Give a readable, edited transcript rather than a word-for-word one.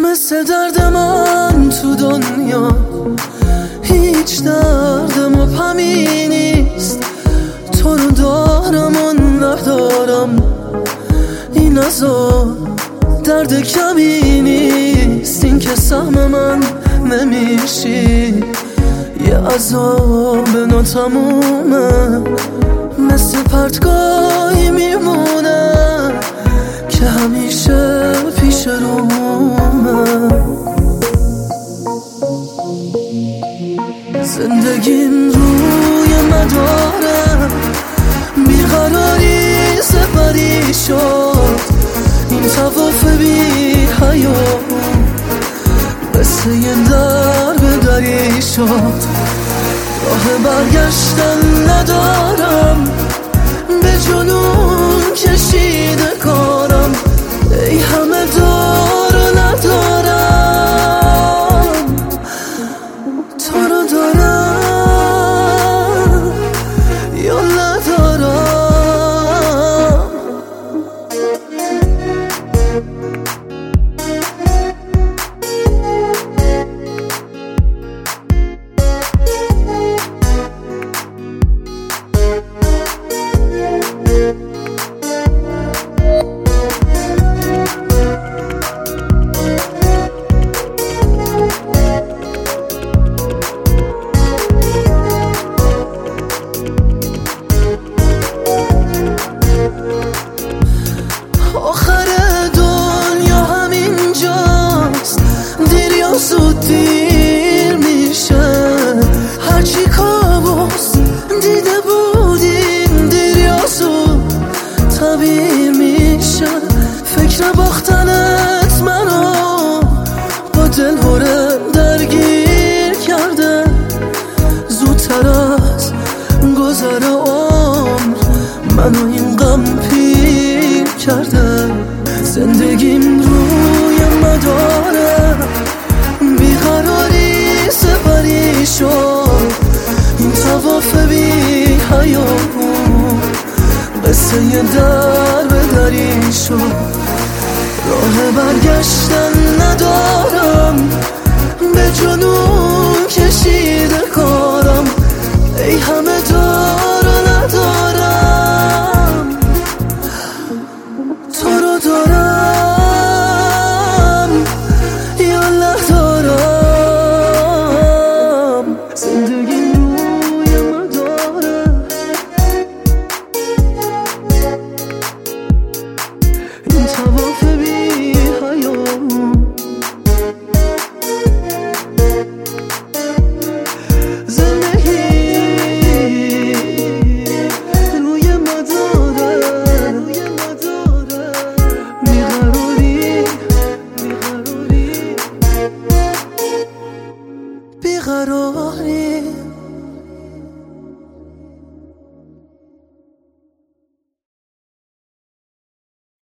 مثل درد من تو دنیا هیچ دردم و پمی نیست. تو رو دارم و ندارم، این عذاب درد کمی نیست. این که سهم من نمیشی، یه عذاب ناتمومه، مثل پرتگاهی میمونه که همیشه پیش رومه. زندگیم روی مداره، بیقراری سپری شد. این طواف بی حیات مثل یه در به دری شد. راه برگشتن ندارم، به جنون کشیده کارم. ای همه دار و ندارم، تو رو دارم یا ندارم. آخر دنیا همینجاست، دیر یا زود دیر میشه. هرچی کابوس دیده بودیم، دیر یا زود تعبیر میشه. فکر باختنت منو با دل هره درگیر کرده. زودتر از گذر عمر منو این غم پیر کرده. زندگیم روی مداره، بیقراری سپری شد. این طواف بی حیات قصه یه در به دری شد. راه برگشتن ندارم، به جنون کشیده کارم. ای همه دار و ندارم، تو رو دارم یا ندارم. زندگی روی مداره، این طواف بی حیات بیقرار.